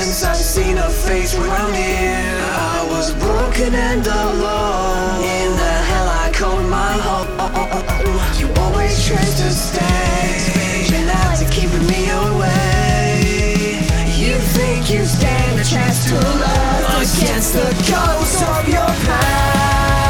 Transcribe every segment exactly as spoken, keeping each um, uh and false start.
since I've seen a face around here. I was broken and alone in the hell I call my home. You always tried to stay, and after keeping me away. You think you stand a chance to love against the ghosts of your past.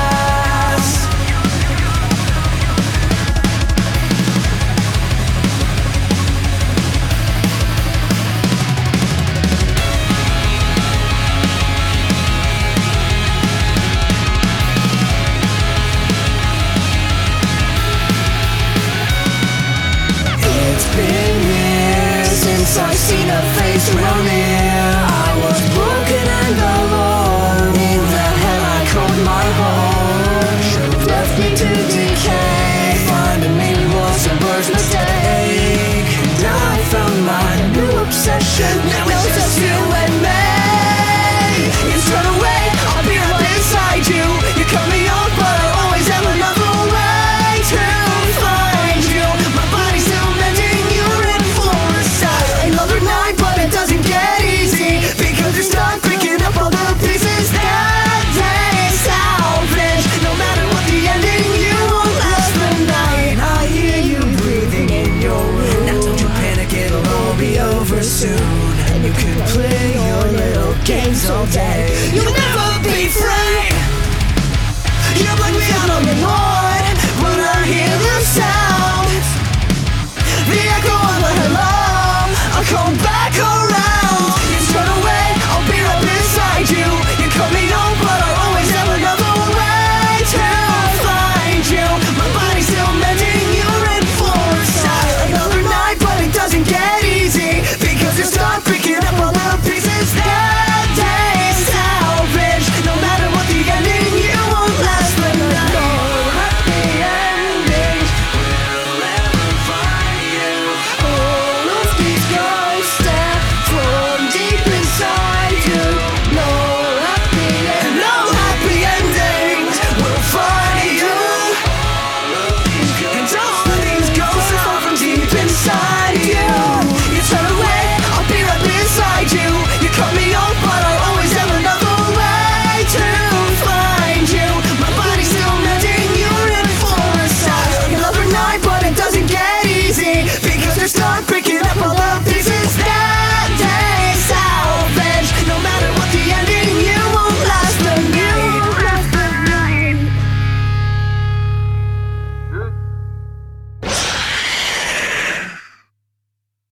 I've seen a face around here. I was broken and alone in the hell I called my home. Should've left me to decay. Finding me was a worst mistake. Now I found my new obsession. Now it's just you and me. You turn away, I'll be right beside you. You cut me off, but I always have another way to find you. My body's still mending, you're in for a sight. Another night, but it doesn't get easy, because you're stuck picking up all the pieces that they salvage. No matter what the ending, you won't last the night. I hear you breathing in your room. Now don't you panic, it'll all be over soon. And you can play your little games all day. You'll never be free. You put me out on the wall.